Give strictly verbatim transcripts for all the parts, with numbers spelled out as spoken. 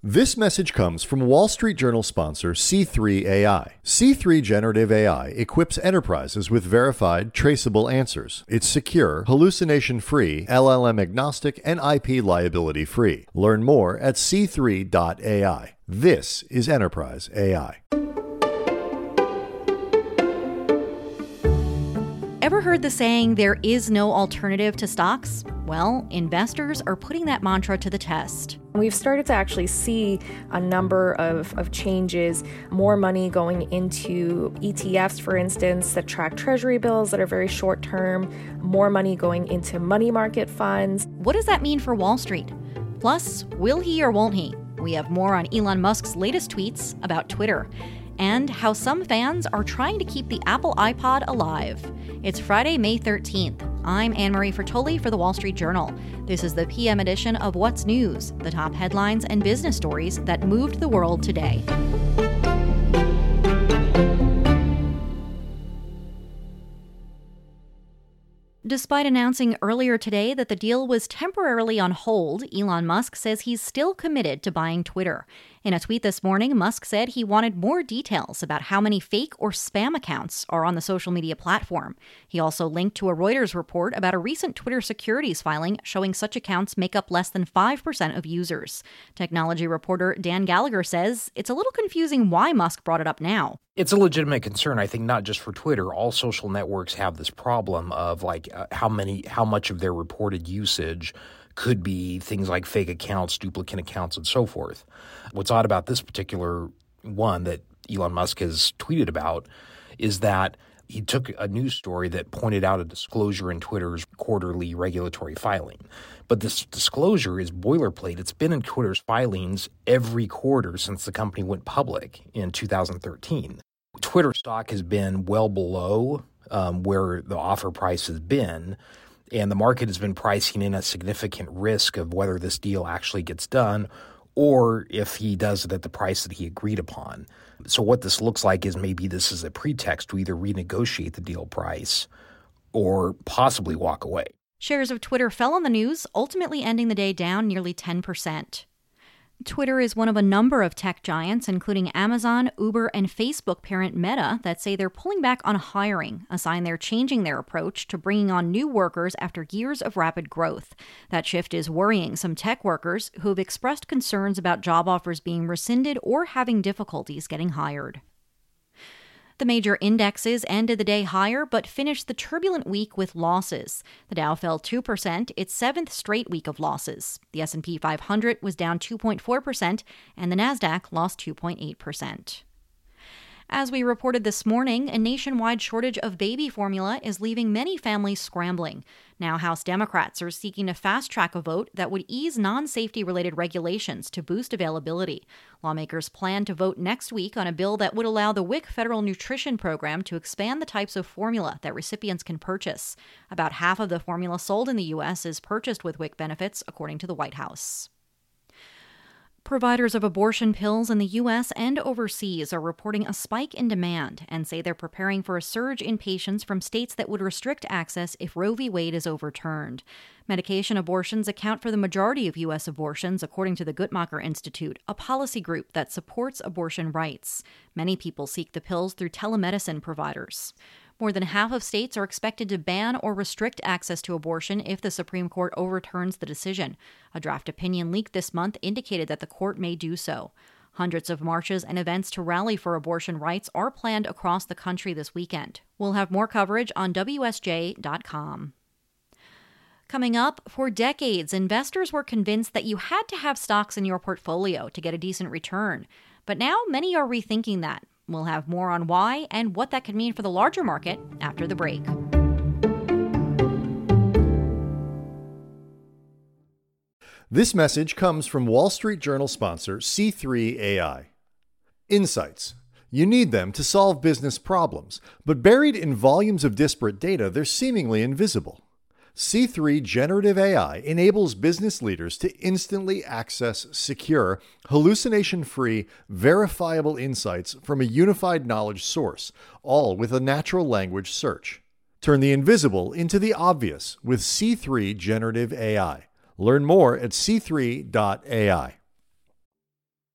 This message comes from Wall Street Journal sponsor C three A I. C three Generative A I equips enterprises with verified, traceable answers. It's secure, hallucination-free, L L M-agnostic, and I P liability-free. Learn more at c three dot a i. This is Enterprise A I. Ever heard the saying, there is no alternative to stocks? Well, investors are putting that mantra to the test. We've started to actually see a number of, of changes, more money going into E T Fs, for instance, that track treasury bills that are very short term, more money going into money market funds. What does that mean for Wall Street? Plus, will he or won't he? We have more on Elon Musk's latest tweets about Twitter, and how some fans are trying to keep the Apple iPod alive. It's Friday, May thirteenth. I'm Anne-Marie Fertoli for The Wall Street Journal. This is the P M edition of What's News, the top headlines and business stories that moved the world today. Despite announcing earlier today that the deal was temporarily on hold, Elon Musk says he's still committed to buying Twitter. In a tweet this morning, Musk said he wanted more details about how many fake or spam accounts are on the social media platform. He also linked to a Reuters report about a recent Twitter securities filing showing such accounts make up less than five percent of users. Technology reporter Dan Gallagher says it's a little confusing why Musk brought it up now. It's a legitimate concern, I think, not just for Twitter. All social networks have this problem of like uh, how many, how much of their reported usage could be things like fake accounts, duplicate accounts, and so forth. What's odd about this particular one that Elon Musk has tweeted about is that he took a news story that pointed out a disclosure in Twitter's quarterly regulatory filing. But this disclosure is boilerplate. It's been in Twitter's filings every quarter since the company went public in two thousand thirteen. Twitter stock has been well below um, where the offer price has been, and the market has been pricing in a significant risk of whether this deal actually gets done or if he does it at the price that he agreed upon. So what this looks like is maybe this is a pretext to either renegotiate the deal price or possibly walk away. Shares of Twitter fell on the news, ultimately ending the day down nearly ten percent. Twitter is one of a number of tech giants, including Amazon, Uber, and Facebook parent Meta, that say they're pulling back on hiring, a sign they're changing their approach to bringing on new workers after years of rapid growth. That shift is worrying some tech workers who have expressed concerns about job offers being rescinded or having difficulties getting hired. The major indexes ended the day higher, but finished the turbulent week with losses. The Dow fell two percent, its seventh straight week of losses. The S and P five hundred was down two point four percent, and the Nasdaq lost two point eight percent. As we reported this morning, a nationwide shortage of baby formula is leaving many families scrambling. Now, House Democrats are seeking to fast-track a vote that would ease non-safety-related regulations to boost availability. Lawmakers plan to vote next week on a bill that would allow the W I C Federal Nutrition Program to expand the types of formula that recipients can purchase. About half of the formula sold in the U S is purchased with W I C benefits, according to the White House. Providers of abortion pills in the U S and overseas are reporting a spike in demand and say they're preparing for a surge in patients from states that would restrict access if Roe v. Wade is overturned. Medication abortions account for the majority of U S abortions, according to the Guttmacher Institute, a policy group that supports abortion rights. Many people seek the pills through telemedicine providers. More than half of states are expected to ban or restrict access to abortion if the Supreme Court overturns the decision. A draft opinion leaked this month indicated that the court may do so. Hundreds of marches and events to rally for abortion rights are planned across the country this weekend. We'll have more coverage on W S J dot com. Coming up, for decades, investors were convinced that you had to have stocks in your portfolio to get a decent return. But now many are rethinking that. We'll have more on why and what that could mean for the larger market after the break. This message comes from Wall Street Journal sponsor C three A I. Insights. You need them to solve business problems, but buried in volumes of disparate data, they're seemingly invisible. C three Generative A I enables business leaders to instantly access secure, hallucination-free, verifiable insights from a unified knowledge source, all with a natural language search. Turn the invisible into the obvious with C three Generative A I. Learn more at c three dot a i.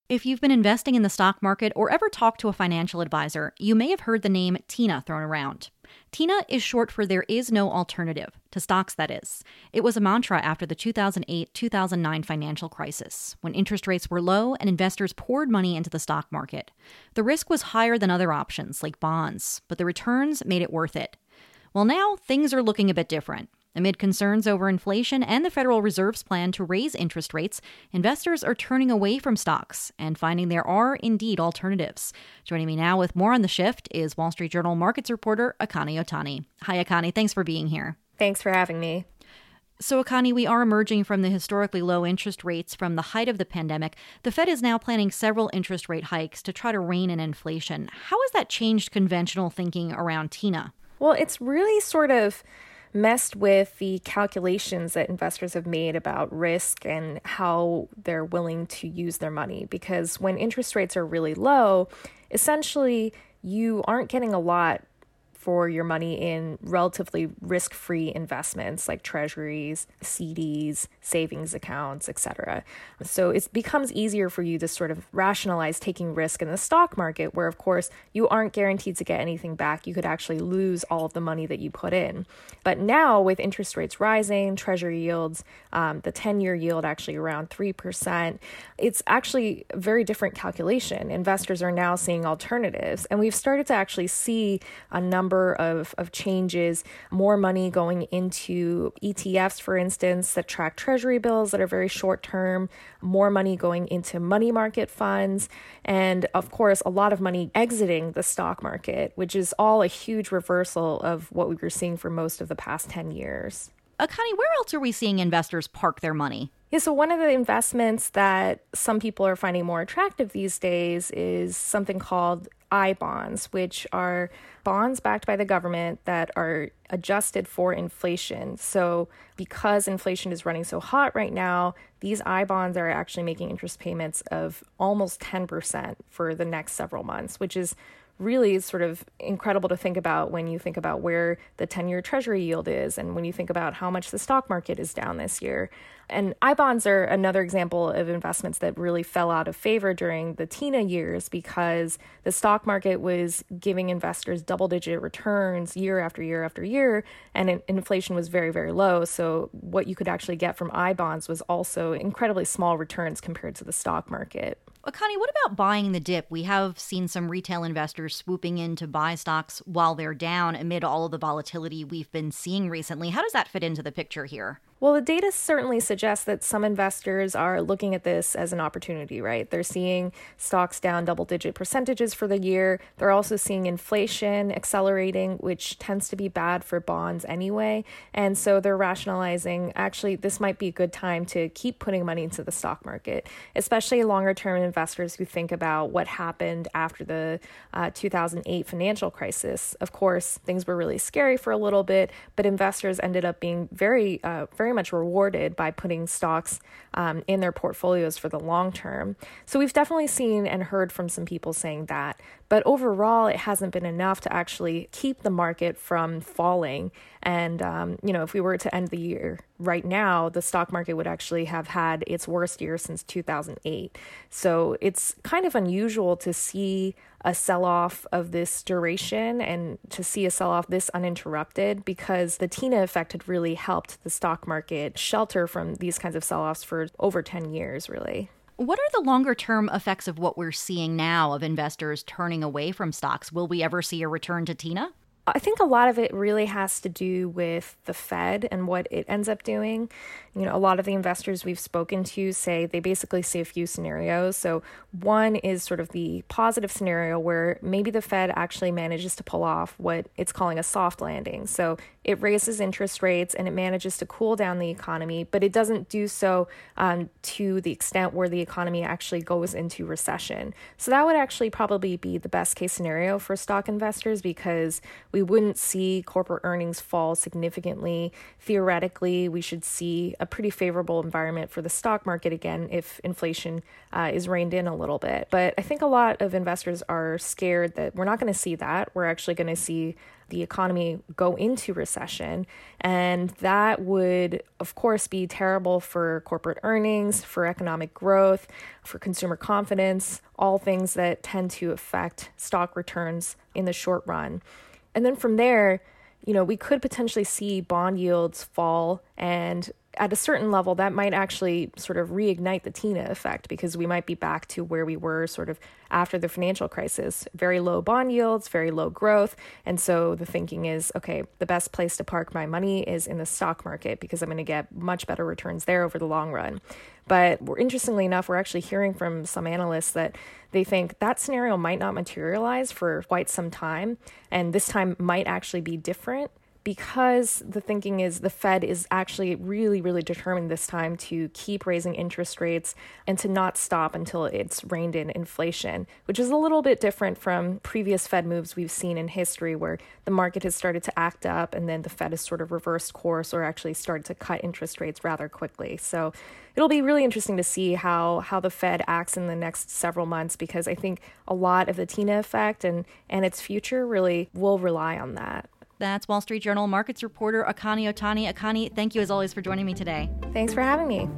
If you've been investing in the stock market or ever talked to a financial advisor, you may have heard the name TINA thrown around. TINA is short for There Is No Alternative, to stocks that is. It was a mantra after the two thousand eight two thousand nine financial crisis, when interest rates were low and investors poured money into the stock market. The risk was higher than other options, like bonds, but the returns made it worth it. Well, now things are looking a bit different. Amid concerns over inflation and the Federal Reserve's plan to raise interest rates, investors are turning away from stocks and finding there are indeed alternatives. Joining me now with more on the shift is Wall Street Journal markets reporter Akani Otani. Hi, Akani. Thanks for being here. Thanks for having me. So, Akani, we are emerging from the historically low interest rates from the height of the pandemic. The Fed is now planning several interest rate hikes to try to rein in inflation. How has that changed conventional thinking around TINA? Well, it's really sort of messed with the calculations that investors have made about risk and how they're willing to use their money. Because when interest rates are really low, essentially you aren't getting a lot for your money in relatively risk-free investments like treasuries, C Ds, savings accounts, et cetera. So it becomes easier for you to sort of rationalize taking risk in the stock market, where, of course, you aren't guaranteed to get anything back. You could actually lose all of the money that you put in. But now, with interest rates rising, treasury yields, um, the ten-year yield actually around three percent, it's actually a very different calculation. Investors are now seeing alternatives, and we've started to actually see a number Of, of changes, more money going into E T Fs, for instance, that track treasury bills that are very short term, more money going into money market funds, and of course, a lot of money exiting the stock market, which is all a huge reversal of what we were seeing for most of the past ten years. Akani, where else are we seeing investors park their money? Yeah, so one of the investments that some people are finding more attractive these days is something called I bonds, which are bonds backed by the government that are adjusted for inflation. So because inflation is running so hot right now, these I bonds are actually making interest payments of almost ten percent for the next several months, which is really sort of incredible to think about when you think about where the ten-year treasury yield is and when you think about how much the stock market is down this year. And I bonds are another example of investments that really fell out of favor during the TINA years because the stock market was giving investors double-digit returns year after year after year, and inflation was very, very low. So what you could actually get from I bonds was also incredibly small returns compared to the stock market. Akani, what about buying the dip? We have seen some retail investors swooping in to buy stocks while they're down amid all of the volatility we've been seeing recently. How does that fit into the picture here? Well, the data certainly suggests that some investors are looking at this as an opportunity, right? They're seeing stocks down double-digit percentages for the year. They're also seeing inflation accelerating, which tends to be bad for bonds anyway. And so they're rationalizing, actually, this might be a good time to keep putting money into the stock market, especially longer-term investors who think about what happened after the uh, two thousand eight financial crisis. Of course, things were really scary for a little bit, but investors ended up being very, uh, very very much rewarded by putting stocks um, in their portfolios for the long term. So we've definitely seen and heard from some people saying that. But overall, it hasn't been enough to actually keep the market from falling. And, um, you know, if we were to end the year right now, the stock market would actually have had its worst year since two thousand eight. So it's kind of unusual to see a sell-off of this duration and to see a sell-off this uninterrupted, because the TINA effect had really helped the stock market shelter from these kinds of sell-offs for over ten years, really. What are the longer-term effects of what we're seeing now of investors turning away from stocks? Will we ever see a return to TINA? I think a lot of it really has to do with the Fed and what it ends up doing. You know, a lot of the investors we've spoken to say they basically see a few scenarios. So one is sort of the positive scenario where maybe the Fed actually manages to pull off what it's calling a soft landing. So it raises interest rates and it manages to cool down the economy, but it doesn't do so um, to the extent where the economy actually goes into recession. So that would actually probably be the best case scenario for stock investors, because we wouldn't see corporate earnings fall significantly. Theoretically, we should see a pretty favorable environment for the stock market again if inflation uh, is reined in a little bit. But I think a lot of investors are scared that we're not going to see that. We're actually going to see the economy go into recession. And that would, of course, be terrible for corporate earnings, for economic growth, for consumer confidence, all things that tend to affect stock returns in the short run. And then from there, you know, we could potentially see bond yields fall, and at a certain level, that might actually sort of reignite the Tina effect, because we might be back to where we were sort of after the financial crisis. Very low bond yields, very low growth. And so the thinking is, okay, the best place to park my money is in the stock market, because I'm going to get much better returns there over the long run. But we're, interestingly enough, we're actually hearing from some analysts that they think that scenario might not materialize for quite some time. And this time might actually be different, because the thinking is the Fed is actually really, really determined this time to keep raising interest rates and to not stop until it's reined in inflation, which is a little bit different from previous Fed moves we've seen in history, where the market has started to act up and then the Fed has sort of reversed course or actually started to cut interest rates rather quickly. So it'll be really interesting to see how, how the Fed acts in the next several months, because I think a lot of the Tina effect and, and its future really will rely on that. That's Wall Street Journal markets reporter Akani Otani. Akani, thank you as always for joining me today. Thanks for having me.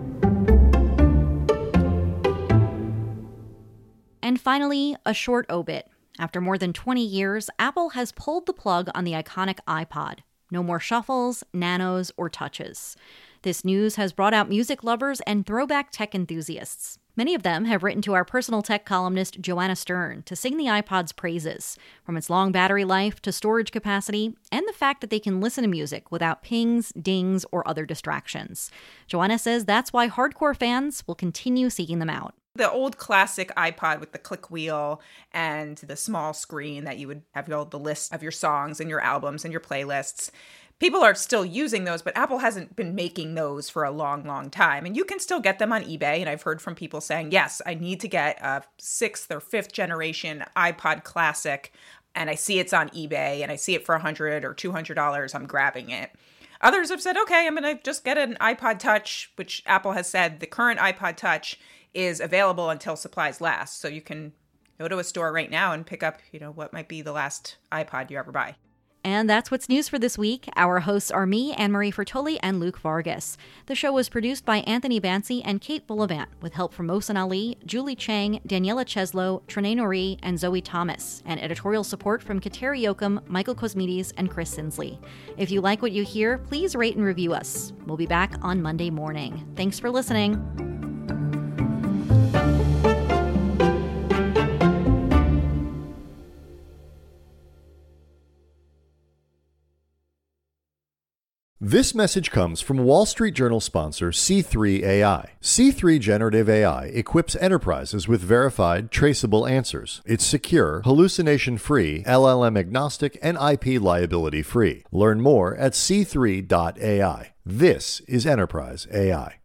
And finally, a short obit. After more than twenty years, Apple has pulled the plug on the iconic iPod. No more shuffles, nanos, or touches. This news has brought out music lovers and throwback tech enthusiasts. Many of them have written to our personal tech columnist Joanna Stern to sing the iPod's praises, from its long battery life to storage capacity, and the fact that they can listen to music without pings, dings, or other distractions. Joanna says that's why hardcore fans will continue seeking them out. The old classic iPod with the click wheel and the small screen that you would have all the list of your songs and your albums and your playlists. People are still using those, but Apple hasn't been making those for a long, long time. And you can still get them on eBay. And I've heard from people saying, yes, I need to get a sixth or fifth generation iPod Classic. And I see it's on eBay and I see it for one hundred dollars or two hundred dollars. I'm grabbing it. Others have said, okay, I'm going to just get an iPod Touch, which Apple has said the current iPod Touch is available until supplies last. So you can go to a store right now and pick up, you know, what might be the last iPod you ever buy. And that's what's news for this week. Our hosts are me, Anne-Marie Fertoli, and Luke Vargas. The show was produced by Anthony Bancy and Kate Bullivant, with help from Mohsen Ali, Julie Chang, Daniela Cheslow, Trenae Nori, and Zoe Thomas, and editorial support from Kateri Yoakum, Michael Cosmides, and Chris Sinsley. If you like what you hear, please rate and review us. We'll be back on Monday morning. Thanks for listening. This message comes from Wall Street Journal sponsor C three A I. C three Generative A I equips enterprises with verified, traceable answers. It's secure, hallucination-free, L L M-agnostic, and I P liability-free. Learn more at c three dot A I. This is Enterprise A I.